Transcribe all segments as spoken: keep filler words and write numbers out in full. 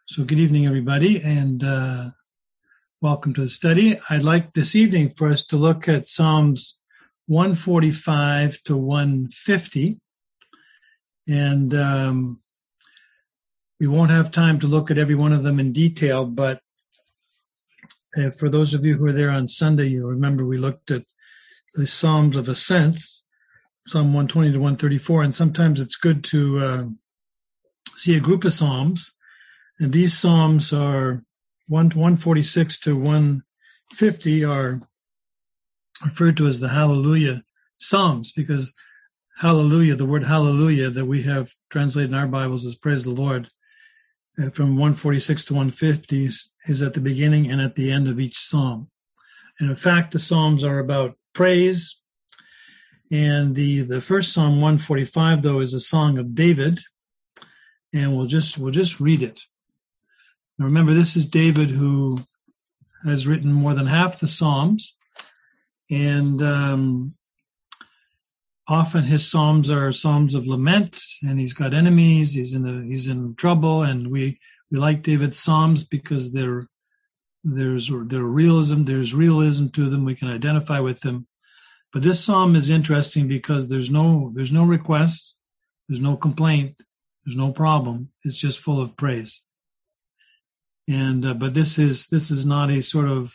So good evening, everybody, and uh, welcome to the study. I'd like this evening for us to look at Psalms one forty-five to one fifty, and um, we won't have time to look at every one of them in detail, but uh, for those of you who were there on Sunday, you remember we looked at the Psalms of Ascents, Psalm one twenty to one thirty-four, and sometimes it's good to uh, see a group of Psalms. And these Psalms are one forty-six to one fifty are referred to as the Hallelujah Psalms, because Hallelujah, the word Hallelujah that we have translated in our Bibles as Praise the Lord, uh, from one forty-six to one fifty is, is at the beginning and at the end of each Psalm. And in fact, the Psalms are about praise. And the, the first Psalm, one forty-five, though, is a song of David. And we'll just we'll just read it. Now remember, this is David, who has written more than half the Psalms, and um, often his Psalms are Psalms of lament, and he's got enemies, he's in a, he's in trouble, and we, we like David's Psalms because they're, there's they're realism, there's realism to them, we can identify with them. But this Psalm is interesting because there's no there's no request, there's no complaint, there's no problem, it's just full of praise. And uh, but this is this is not a sort of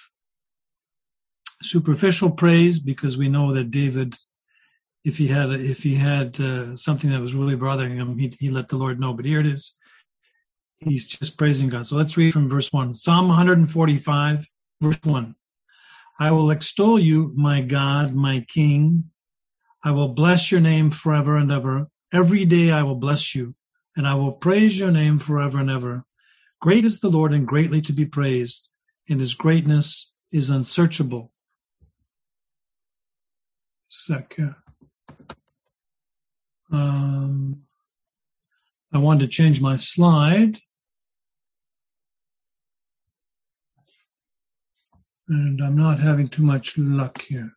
superficial praise, because we know that David, if he had if he had uh, something that was really bothering him, he he let the Lord know. But here it is, he's just praising God. So let's read from verse one. Psalm one forty-five, verse one. I will extol you, my God, my King. I will bless your name forever and ever. Every day I will bless you, and I will praise your name forever and ever. Great is the Lord and greatly to be praised, and his greatness is unsearchable. Second. Um, I wanted to change my slide. And I'm not having too much luck here.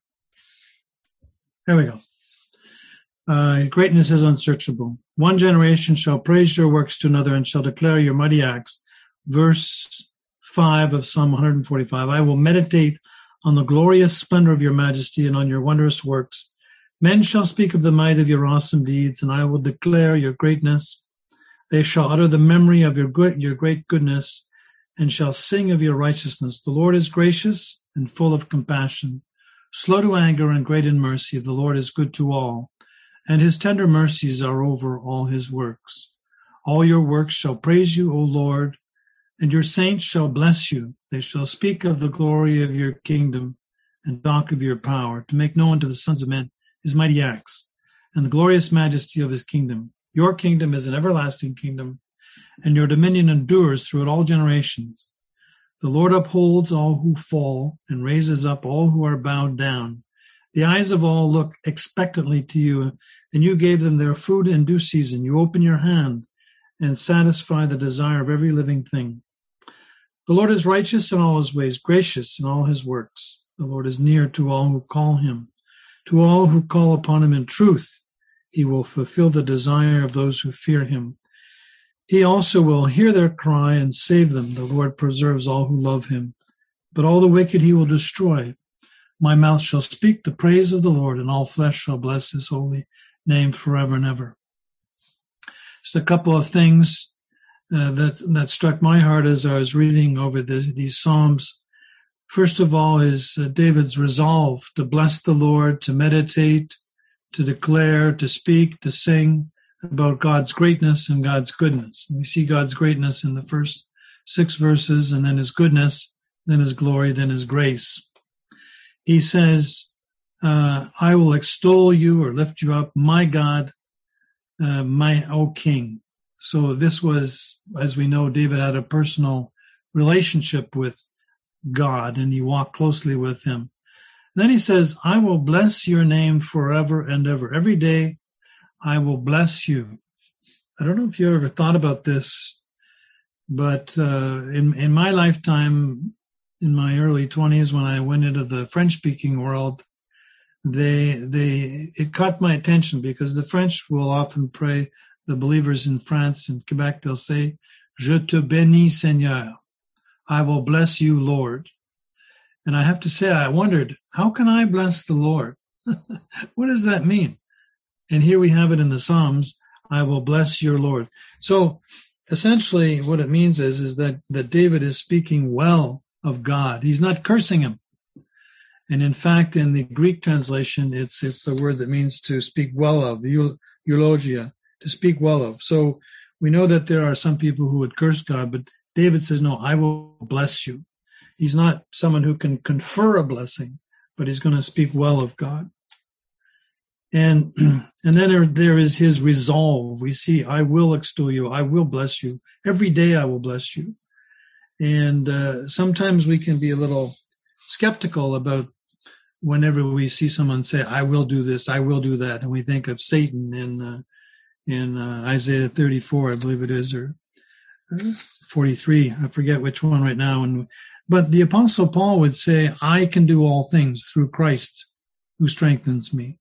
There we go. Uh, greatness is unsearchable. One generation shall praise your works to another and shall declare your mighty acts. Verse five of Psalm one forty-five, I will meditate on the glorious splendor of your majesty and on your wondrous works. Men shall speak of the might of your awesome deeds, and I will declare your greatness. They shall utter the memory of your good, your great goodness, and shall sing of your righteousness. The Lord is gracious and full of compassion, slow to anger and great in mercy. The Lord is good to all, and his tender mercies are over all his works. All your works shall praise you, O Lord, and your saints shall bless you. They shall speak of the glory of your kingdom and talk of your power, to make known to the sons of men his mighty acts and the glorious majesty of his kingdom. Your kingdom is an everlasting kingdom, and your dominion endures throughout all generations. The Lord upholds all who fall and raises up all who are bowed down. The eyes of all look expectantly to you, and you gave them their food in due season. You open your hand and satisfy the desire of every living thing. The Lord is righteous in all his ways, gracious in all his works. The Lord is near to all who call him. To all who call upon him in truth, he will fulfill the desire of those who fear him. He also will hear their cry and save them. The Lord preserves all who love him, but all the wicked he will destroy. My mouth shall speak the praise of the Lord, and all flesh shall bless his holy name forever and ever. Just a couple of things uh, that that struck my heart as I was reading over the, these Psalms. First of all is uh, David's resolve to bless the Lord, to meditate, to declare, to speak, to sing about God's greatness and God's goodness. And we see God's greatness in the first six verses, and then his goodness, then his glory, then his grace. He says, uh, I will extol you or lift you up, my God, uh, my, O King. So this was, as we know, David had a personal relationship with God, and he walked closely with him. Then he says, I will bless your name forever and ever. Every day I will bless you. I don't know if you ever thought about this, but uh, in, in my lifetime, in my early twenties, when I went into the French-speaking world, they they it caught my attention because the French will often pray, the believers in France and Quebec, they'll say, Je te bénis, Seigneur. I will bless you, Lord. And I have to say, I wondered, how can I bless the Lord? What does that mean? And here we have it in the Psalms, I will bless your Lord. So essentially what it means is, is that, that David is speaking well of God. He's not cursing him. And in fact, in the Greek translation, it's it's the word that means to speak well of, eulogia, to speak well of. So we know that there are some people who would curse God, but David says, no, I will bless you. He's not someone who can confer a blessing, but he's going to speak well of God. And and then there, there is his resolve. We see, I will extol you. I will bless you. Every day I will bless you. And uh, sometimes we can be a little skeptical about whenever we see someone say, I will do this, I will do that. And we think of Satan in uh, in uh, Isaiah thirty-four, I believe it is, or forty-three. I forget which one right now. And But the Apostle Paul would say, I can do all things through Christ who strengthens me.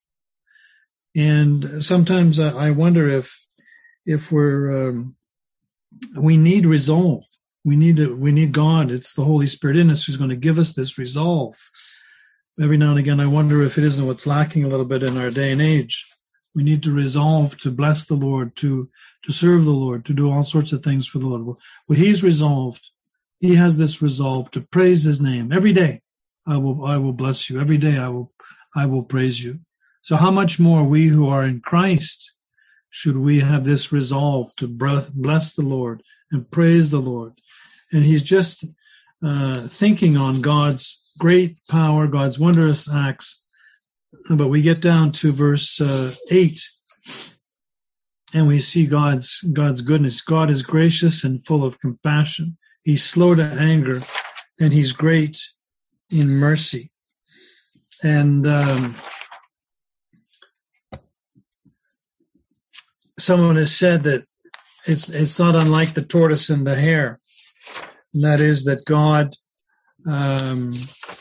And sometimes I wonder if if we're um, we need resolve. We need to, we need God. It's the Holy Spirit in us who's going to give us this resolve. Every now and again, I wonder if it isn't what's lacking a little bit in our day and age. We need to resolve to bless the Lord, to to serve the Lord, to do all sorts of things for the Lord. Well, he's resolved. He has this resolve to praise his name. Every day I will I will bless you. Every day I will I will praise you. So how much more we who are in Christ should we have this resolve to bless the Lord and praise the Lord? And he's just uh, thinking on God's great power, God's wondrous acts. But we get down to verse uh, eight, and we see God's God's goodness. God is gracious and full of compassion. He's slow to anger, and he's great in mercy. And um, someone has said that it's it's not unlike the tortoise and the hare. And that is that God, um,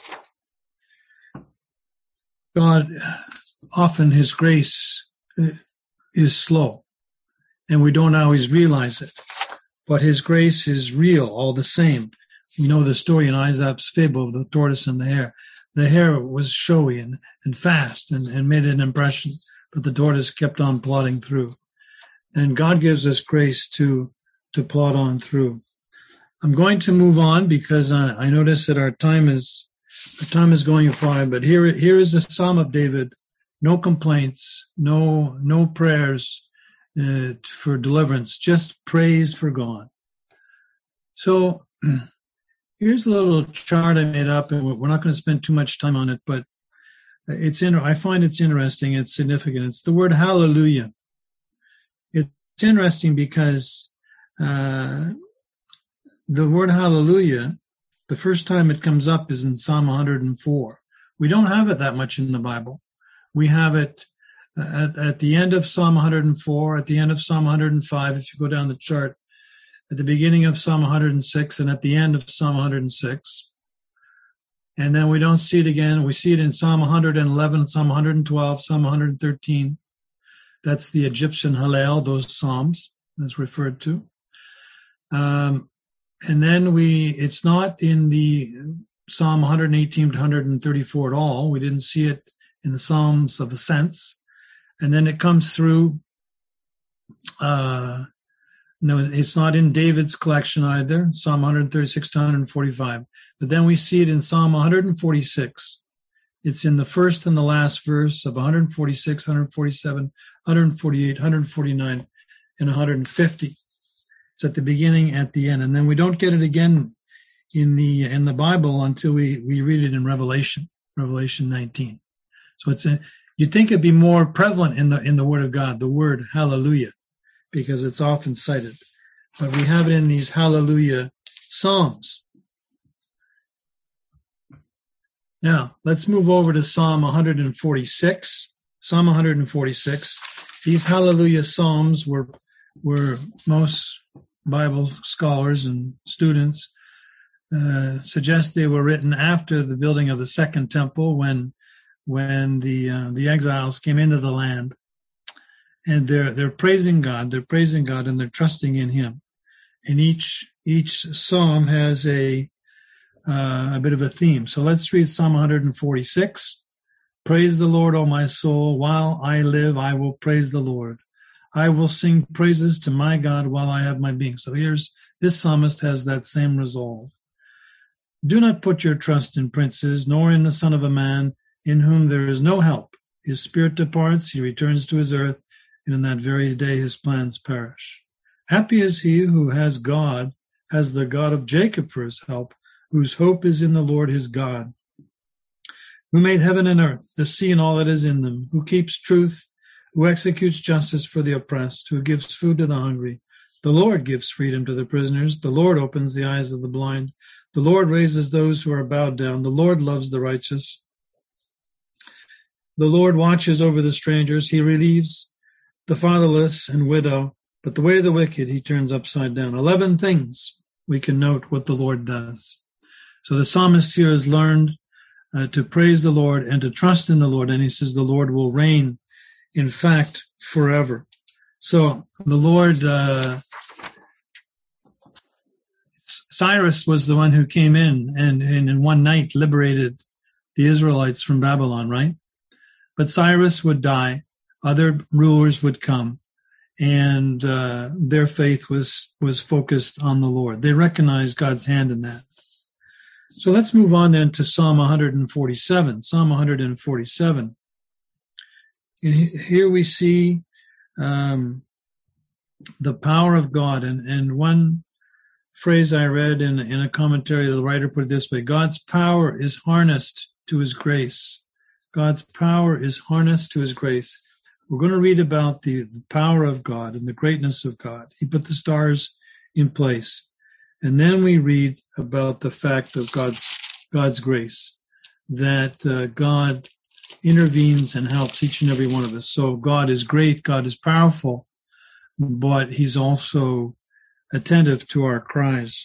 God, often his grace is slow, and we don't always realize it. But his grace is real all the same. We know the story in Aesop's fable of the tortoise and the hare. The hare was showy and, and fast and, and made an impression, but the tortoise kept on plodding through. And God gives us grace to to plod on through. I'm going to move on because uh, I notice that our time is our time is going by. But here here is the Psalm of David. No complaints, no no prayers uh, for deliverance, just praise for God. So here's a little chart I made up, and we're not going to spend too much time on it, but it's in. I find it's interesting. It's significant. It's the word hallelujah. It's interesting because uh, the word hallelujah, the first time it comes up is in Psalm one hundred four. We don't have it that much in the Bible. We have it at, at the end of Psalm one hundred four, at the end of Psalm one hundred five, if you go down the chart, at the beginning of Psalm one hundred six, and at the end of Psalm one hundred six. And then we don't see it again. We see it in Psalm one hundred eleven, Psalm one hundred twelve, Psalm one hundred thirteen. That's the Egyptian Hallel, those psalms that's referred to. Um, and then we, it's not in the Psalm one hundred eighteen to one hundred thirty-four at all. We didn't see it in the Psalms of Ascents. And then it comes through, uh, no, it's not in David's collection either, Psalm one hundred thirty-six to one hundred forty-five. But then we see it in Psalm one hundred forty-six. It's in the first and the last verse of one hundred forty-six, one hundred forty-seven, one hundred forty-eight, one hundred forty-nine, and one hundred fifty. It's at the beginning, at the end. And then we don't get it again in the in the Bible until we, we read it in Revelation, Revelation nineteen. So it's a, you'd think it'd be more prevalent in the in the Word of God, the word hallelujah, because it's often cited. But we have it in these hallelujah psalms. Now, let's move over to Psalm one hundred forty-six. Psalm one hundred forty-six. These hallelujah psalms were were most Bible scholars and students uh, suggest they were written after the building of the second temple, when when the uh, the exiles came into the land, and they're they're praising God, they're praising God, and they're trusting in Him. and each each psalm has a uh, a bit of a theme. So let's read Psalm one forty-six. Praise the Lord, O my soul. While I live, I will praise the Lord. I will sing praises to my God while I have my being. So here's, this psalmist has that same resolve. Do not put your trust in princes, nor in the son of a man, in whom there is no help. His spirit departs, he returns to his earth, and in that very day his plans perish. Happy is he who has God, has the God of Jacob for his help, whose hope is in the Lord his God, who made heaven and earth, the sea and all that is in them, who keeps truth, who executes justice for the oppressed, who gives food to the hungry. The Lord gives freedom to the prisoners. The Lord opens the eyes of the blind. The Lord raises those who are bowed down. The Lord loves the righteous. The Lord watches over the strangers. He relieves the fatherless and widow, but the way of the wicked he turns upside down. Eleven things we can note what the Lord does. So the psalmist here has learned uh, to praise the Lord and to trust in the Lord, and he says the Lord will reign, in fact, forever. So the Lord, uh, Cyrus was the one who came in and, and in one night liberated the Israelites from Babylon, right? But Cyrus would die, other rulers would come, and uh, their faith was was focused on the Lord. They recognized God's hand in that. So let's move on then to Psalm one forty-seven. Psalm one forty-seven. And here we see um, the power of God. And, and one phrase I read in, in a commentary, the writer put it this way: God's power is harnessed to his grace. God's power is harnessed to his grace. We're going to read about the, the power of God and the greatness of God. He put the stars in place. And then we read about the fact of God's God's grace, that uh, God intervenes and helps each and every one of us. So God is great, God is powerful, but he's also attentive to our cries.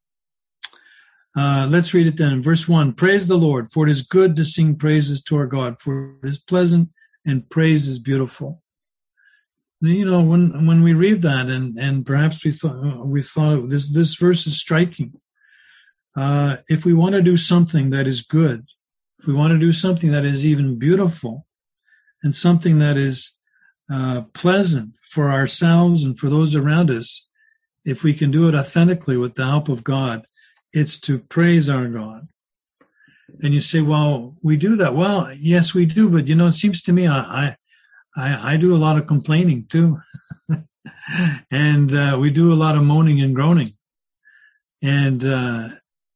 Uh, let's read it then. In verse one, praise the Lord, for it is good to sing praises to our God, for it is pleasant and praise is beautiful. You know, when when we read that, and, and perhaps we thought we thought this this verse is striking. Uh, if we want to do something that is good, if we want to do something that is even beautiful, and something that is uh, pleasant for ourselves and for those around us, if we can do it authentically with the help of God, it's to praise our God. And you say, well, we do that. Well, yes, we do. But, you know, it seems to me I I, I, I do a lot of complaining, too. and uh, we do a lot of moaning and groaning. And uh,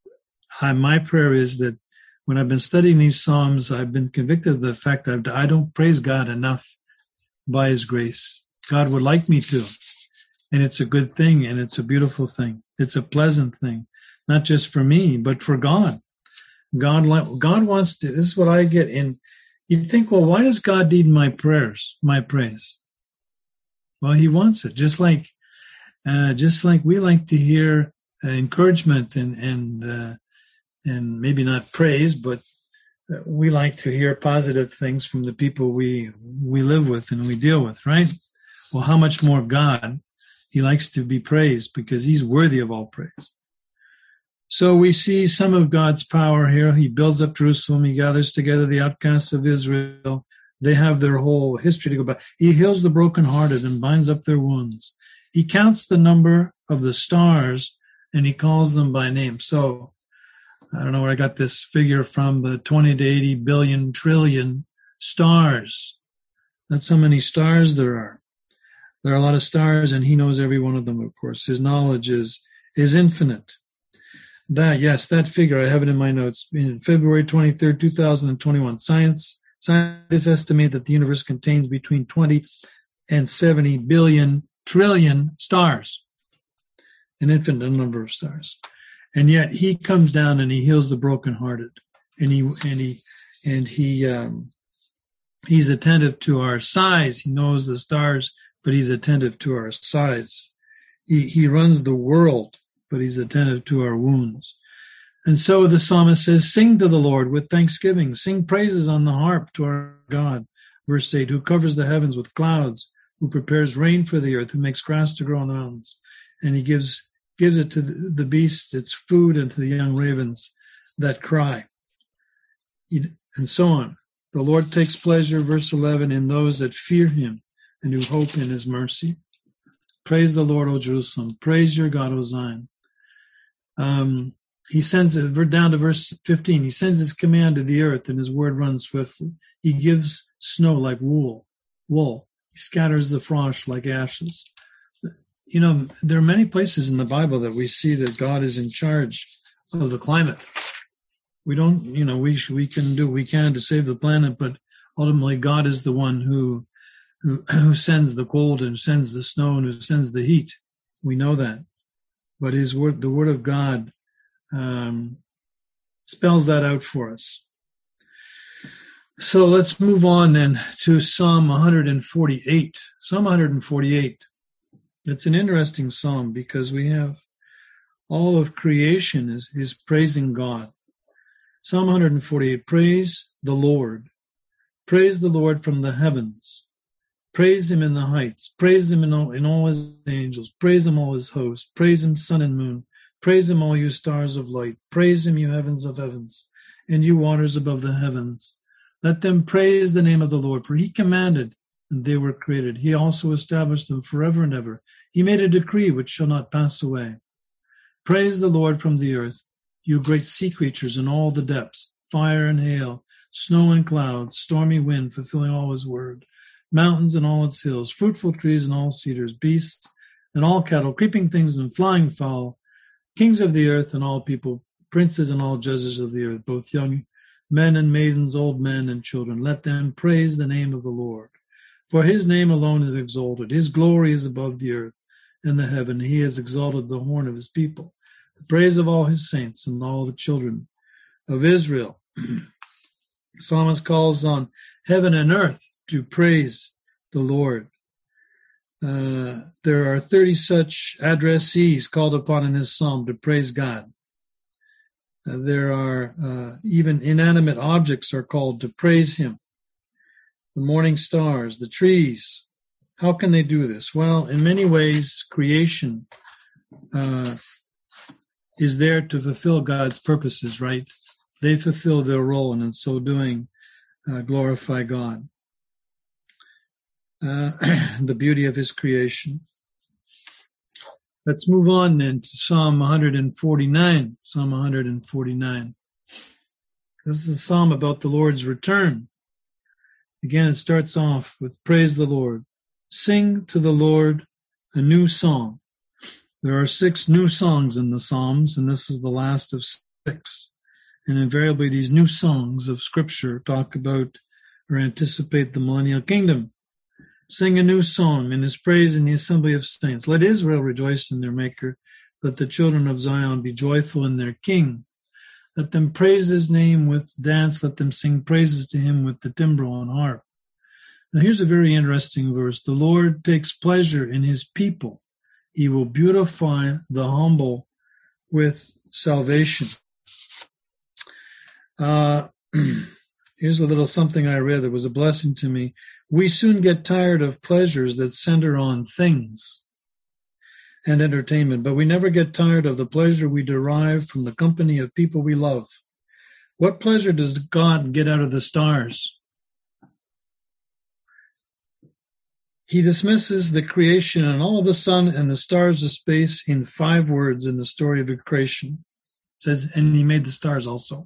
I, my prayer is that when I've been studying these Psalms, I've been convicted of the fact that I don't praise God enough by his grace. God would like me to. And it's a good thing, and it's a beautiful thing. It's a pleasant thing, not just for me, but for God. God, God wants to, this is what I get in. You think, well, why does God need my prayers, my praise? Well, he wants it. Just like, uh, just like we like to hear uh, encouragement and, and, uh, and maybe not praise, but we like to hear positive things from the people we, we live with and we deal with, right? Well, how much more God? He likes to be praised because he's worthy of all praise. So we see some of God's power here. He builds up Jerusalem. He gathers together the outcasts of Israel. They have their whole history to go back. He heals the brokenhearted and binds up their wounds. He counts the number of the stars and he calls them by name. So I don't know where I got this figure from, but twenty to eighty billion trillion stars. That's how many stars there are. There are a lot of stars, and he knows every one of them, of course. His knowledge is, is infinite. That, yes, that figure, I have it in my notes. In February twenty-third, two thousand twenty-one, science, scientists estimate that the universe contains between twenty and seventy billion trillion stars, an infinite number of stars. And yet he comes down and he heals the brokenhearted, and he and he and he um, he's attentive to our sighs. He knows the stars, but he's attentive to our sighs. He he runs the world, but he's attentive to our wounds. And so the psalmist says, sing to the Lord with thanksgiving. Sing praises on the harp to our God. Verse eight, who covers the heavens with clouds, who prepares rain for the earth, who makes grass to grow on the mountains. And he gives gives it to the, the beasts, its food, and to the young ravens that cry, and so on. The Lord takes pleasure, verse eleven, in those that fear him and who hope in his mercy. Praise the Lord, O Jerusalem. Praise your God, O Zion. Um, he sends it, we're down to verse fifteen. He sends his command to the earth, and his word runs swiftly. He gives snow like wool. Wool. He scatters the frost like ashes. You know, there are many places in the Bible that we see that God is in charge of the climate. We don't, you know, we we can do what we can to save the planet, but ultimately God is the one who who, who sends the cold and sends the snow and who sends the heat. We know that. But his word, the word of God, um, spells that out for us. So let's move on then to Psalm one forty-eight. Psalm one forty-eight. It's an interesting psalm because we have all of creation is, is praising God. Psalm one forty-eight, praise the Lord. Praise the Lord from the heavens. Praise him in the heights. Praise him in all, in all his angels. Praise him all his hosts. Praise him sun and moon. Praise him all you stars of light. Praise him you heavens of heavens, and you waters above the heavens. Let them praise the name of the Lord, for he commanded, and they were created. He also established them forever and ever. He made a decree which shall not pass away. Praise the Lord from the earth, you great sea creatures in all the depths, fire and hail, snow and clouds, stormy wind fulfilling all his word, mountains and all its hills, fruitful trees and all cedars, beasts and all cattle, creeping things and flying fowl, kings of the earth and all people, princes and all judges of the earth, both young men and maidens, old men and children. Let them praise the name of the Lord. For his name alone is exalted. His glory is above the earth and the heaven. He has exalted the horn of his people. The praise of all his saints and all the children of Israel. The psalmist calls on heaven and earth to praise the Lord. Uh, there are thirty such addressees called upon in this psalm to praise God. Uh, there are uh, even inanimate objects are called to praise him. The morning stars, the trees. How can they do this? Well, in many ways, creation uh, is there to fulfill God's purposes, right? They fulfill their role, and in so doing, uh, glorify God. Uh, the beauty of his creation. Let's move on then to Psalm one forty-nine. Psalm one forty-nine. This is a psalm about the Lord's return. Again, it starts off with praise the Lord. Sing to the Lord a new song. There are six new songs in the Psalms, and this is the last of six. And invariably, these new songs of Scripture talk about or anticipate the millennial kingdom. Sing a new song in his praise in the assembly of saints. Let Israel rejoice in their Maker. Let the children of Zion be joyful in their King. Let them praise his name with dance. Let them sing praises to him with the timbrel and harp. Now here's a very interesting verse. The Lord takes pleasure in his people. He will beautify the humble with salvation. Uh, here's a little something I read that was a blessing to me. We soon get tired of pleasures that center on things and entertainment, but we never get tired of the pleasure we derive from the company of people we love. What pleasure does God get out of the stars? He dismisses the creation and all of the sun and the stars of space in five words in the story of the creation. It says, and he made the stars also.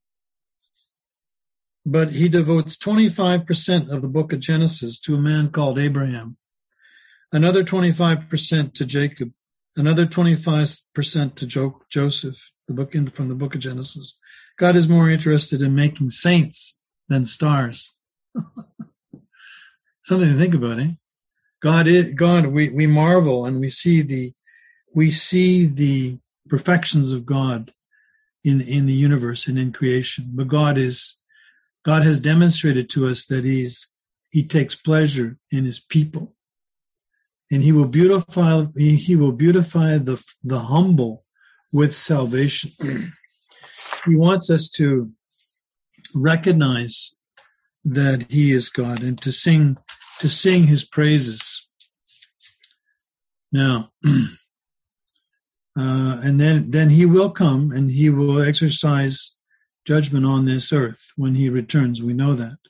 But he devotes twenty-five percent of the book of Genesis to a man called Abraham, another twenty-five percent to Jacob, another twenty-five percent to jo- Joseph, the book in, from the book of Genesis. God is more interested in making saints than stars. Something to think about, eh? God, is, God, we, we marvel and we see the we see the perfections of God in in the universe and in creation. But God is God has demonstrated to us that he's he takes pleasure in his people, and he will beautify he, he will beautify the the humble with salvation. He wants us to recognize that he is God and to sing to sing his praises. Now, Uh, and then, then he will come and he will exercise judgment on this earth when he returns. We know that.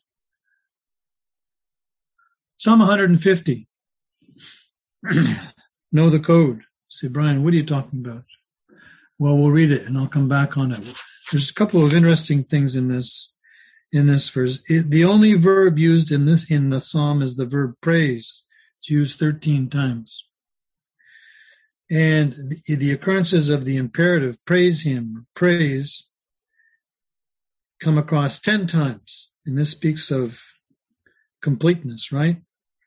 Psalm one hundred fifty. Know the code. Say, Brian, what are you talking about? Well, we'll read it and I'll come back on it. There's a couple of interesting things in this, in this verse. It, the only verb used in this, in the Psalm is the verb praise. It's used thirteen times. And the, the occurrences of the imperative, praise him, praise, come across ten times. And this speaks of completeness, right?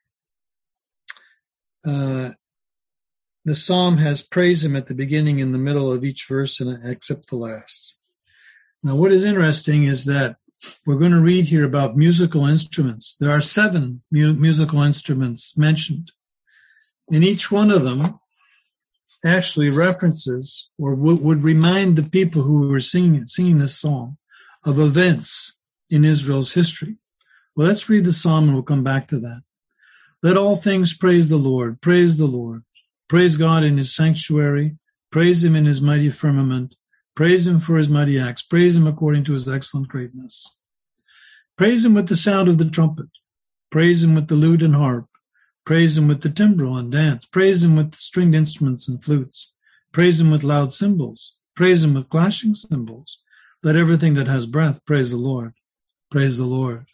Uh, the psalm has praise him at the beginning and the middle of each verse, and except the last. Now, what is interesting is that we're going to read here about musical instruments. There are seven mu- musical instruments mentioned, and each one of them actually references or w- would remind the people who were singing singing this psalm of events in Israel's history. Well, let's read the psalm and we'll come back to that. Let all things praise the Lord. Praise the Lord. Praise God in his sanctuary. Praise him in his mighty firmament. Praise him for his mighty acts. Praise him according to his excellent greatness. Praise him with the sound of the trumpet. Praise him with the lute and harp. Praise him with the timbrel and dance. Praise him with stringed instruments and flutes. Praise him with loud cymbals. Praise him with clashing cymbals. Let everything that has breath praise the Lord. Praise the Lord.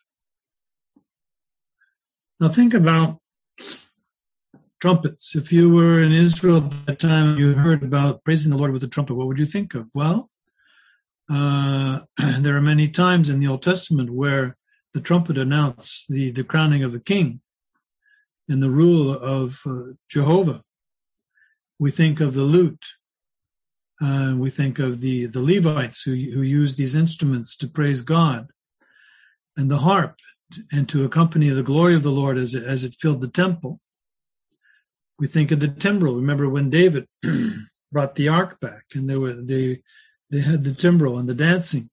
Now think about trumpets. If you were in Israel at that time, you heard about praising the Lord with the trumpet, what would you think of? Well, uh, there are many times in the Old Testament where the trumpet announced the, the crowning of a king and the rule of uh, Jehovah. We think of the lute. Uh, we think of the, the Levites who, who used these instruments to praise God, and the harp, and to accompany the glory of the Lord as it, as it filled the temple. We think of the timbrel. Remember when David brought the ark back, and they were they they had the timbrel and the dancing,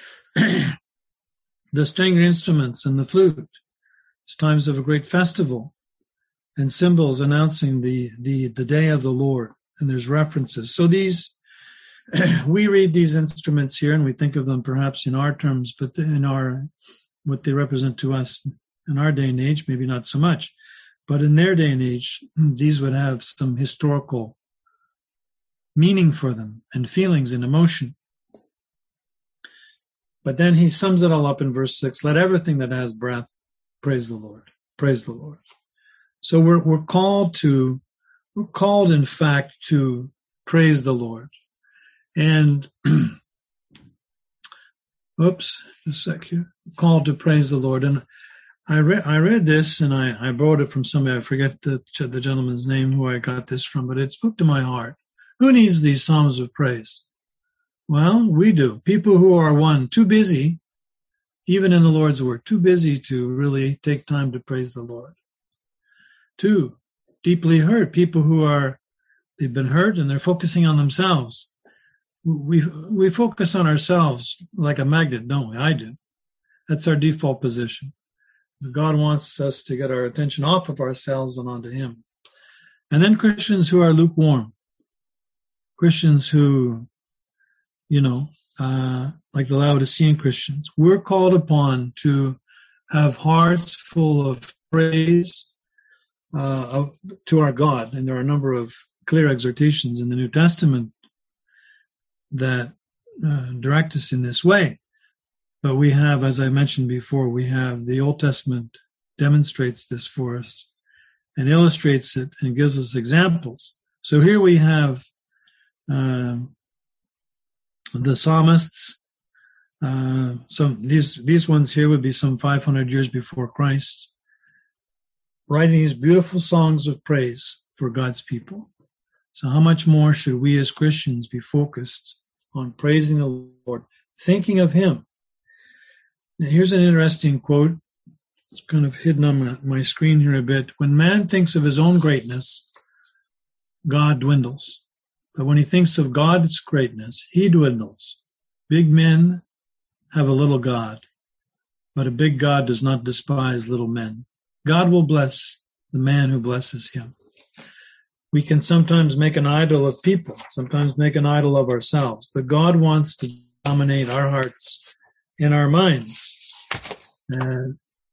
the stringed instruments and the flute. It's times of a great festival, and cymbals announcing the the the day of the Lord. And there's references. So these we read these instruments here, and we think of them perhaps in our terms, but in our what they represent to us in our day and age, maybe not so much. But in their day and age, these would have some historical meaning for them and feelings and emotion. But then he sums it all up in verse six. Let everything that has breath praise the Lord. Praise the Lord. So we're we're called to, we're called in fact to praise the Lord. And oops, just a sec here. Called to praise the Lord. And I read I read this, and I, I borrowed it from somebody. I forget the the gentleman's name who I got this from, but it spoke to my heart. Who needs these psalms of praise? Well, we do. People who are, one, too busy, even in the Lord's work, too busy to really take time to praise the Lord. Two, deeply hurt. People who are, they've been hurt and they're focusing on themselves. We we focus on ourselves like a magnet, don't we? I do. That's our default position. God wants us to get our attention off of ourselves and onto him. And then Christians who are lukewarm. Christians who, you know, uh, like the Laodicean Christians. We're called upon to have hearts full of praise uh, of, to our God. And there are a number of clear exhortations in the New Testament that uh, direct us in this way. But we have, as I mentioned before, we have the Old Testament demonstrates this for us and illustrates it and gives us examples. So here we have uh, the psalmists. Uh, some these these ones here would be some five hundred years before Christ, writing these beautiful songs of praise for God's people. So how much more should we as Christians be focused on praising the Lord, thinking of him? Now, here's an interesting quote. It's kind of hidden on my, my screen here a bit. When man thinks of his own greatness, God dwindles. But when he thinks of God's greatness, he dwindles. Big men have a little God, but a big God does not despise little men. God will bless the man who blesses him. We can sometimes make an idol of people, sometimes make an idol of ourselves, but God wants to dominate our hearts and our minds. Uh,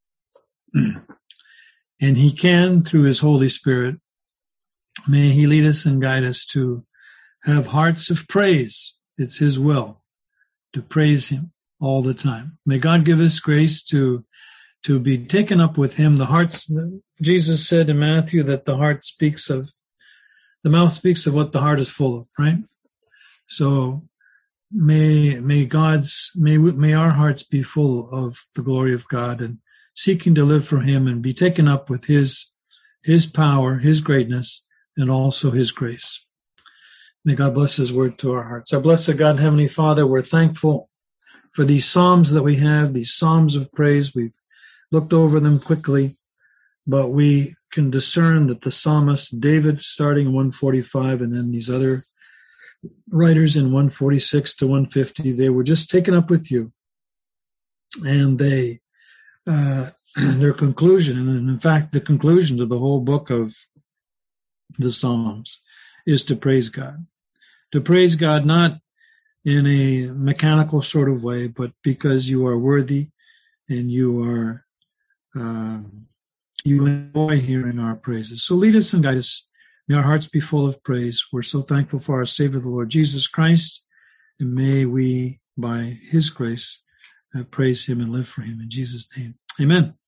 and he can, through his Holy Spirit, may he lead us and guide us to have hearts of praise. It's his will to praise him all the time. May God give us grace to to be taken up with him. The hearts, Jesus said in Matthew that the heart speaks of, the mouth speaks of what the heart is full of, right? So may may God's may may our hearts be full of the glory of God and seeking to live for him and be taken up with his his power, his greatness, and also his grace. May God bless his word to our hearts. Our blessed God, Heavenly Father, we're thankful for these psalms that we have, these psalms of praise. We've looked over them quickly, but we can discern that the psalmist David, starting in one forty-five, and then these other writers in one forty-six to one fifty, they were just taken up with you. And they, uh, their conclusion, and in fact, the conclusion to the whole book of the Psalms is to praise God. To praise God not in a mechanical sort of way, but because you are worthy and you are, um, you enjoy hearing our praises. So lead us and guide us. May our hearts be full of praise. We're so thankful for our Savior, the Lord Jesus Christ, and may we, by his grace, uh, praise him and live for him. In Jesus' name, amen.